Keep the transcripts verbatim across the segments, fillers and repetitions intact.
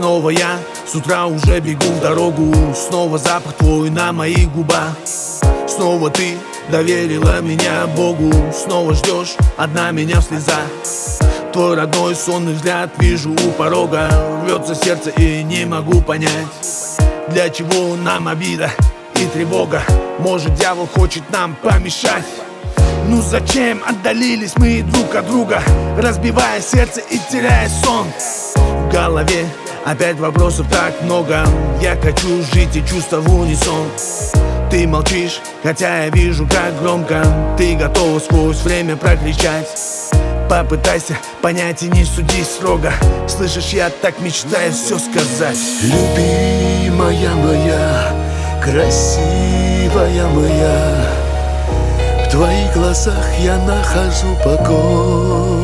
снова я, с утра уже бегу в дорогу. Снова запах твой на моих губах. Снова ты доверила меня Богу. Снова ждешь одна меня в слезах. Твой родной сонный взгляд вижу у порога. Рвется сердце и не могу понять, для чего нам обида и тревога. Может, дьявол хочет нам помешать. Ну зачем отдалились мы друг от друга, разбивая сердце и теряя сон? В голове опять вопросов так много. Я хочу жить и чувства в унисон. Ты молчишь, хотя я вижу, как громко ты готова сквозь время прокричать. Попытайся понять и не суди строго. Слышишь, я так мечтаю все сказать. Любимая моя, красивая моя, в твоих глазах я нахожу покой.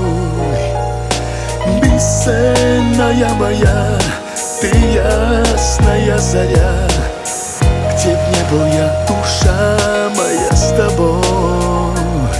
Бесценная моя, ты ясная заря, где б не был я, душа моя, с тобой.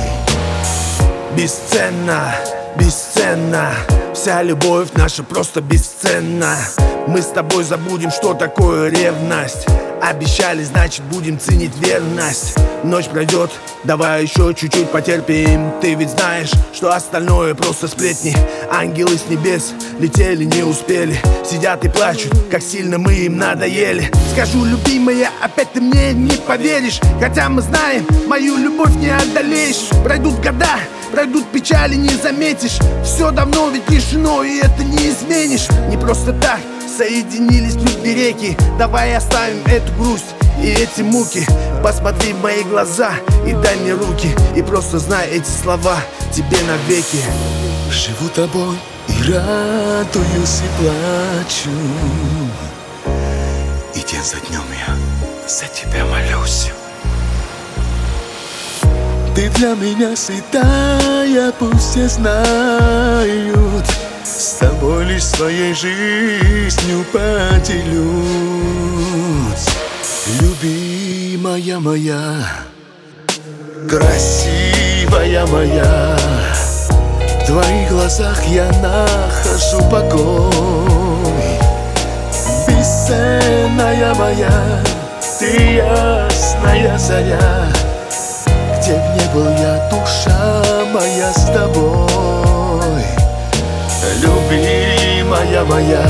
Бесценна, бесценна, вся любовь наша просто бесценна. Мы с тобой забудем, что такое ревность. Обещали, значит будем ценить верность. Ночь пройдет, давай еще чуть-чуть потерпим. Ты ведь знаешь, что остальное просто сплетни. Ангелы с небес летели, не успели. Сидят и плачут, как сильно мы им надоели. Скажу, любимая, опять ты мне не поверишь. Хотя мы знаем, мою любовь не одолеешь. Пройдут года, пройдут печали, не заметишь. Все давно ведь решено, и это не изменишь. Не просто так соединились любви реки. Давай оставим эту грусть и эти муки. Посмотри в мои глаза и дай мне руки. И просто знай эти слова тебе навеки. Живу тобой и радуюсь и плачу, и день за днем я за тебя молюсь. Ты для меня святая, пусть все знают. С тобой лишь своей жизнью поделюсь. Любимая моя, красивая моя, в твоих глазах я нахожу покой. Бесценная моя, ты ясная заря, где б не был я, душа моя, с тобой. Любимая моя,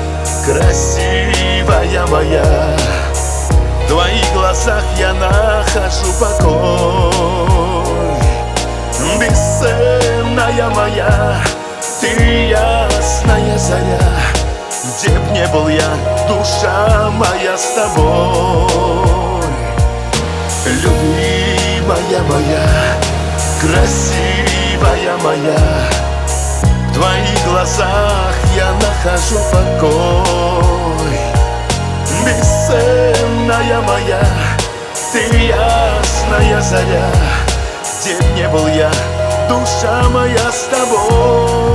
красивая моя, в твоих глазах я нахожу покой. Бесценная моя, ты ясная заря, где б не был я, душа моя, с тобой. Любимая моя, красивая моя, в твоих глазах я нахожу покой. Бесценная моя, ты ясная заря, где б не был я, душа моя, с тобой.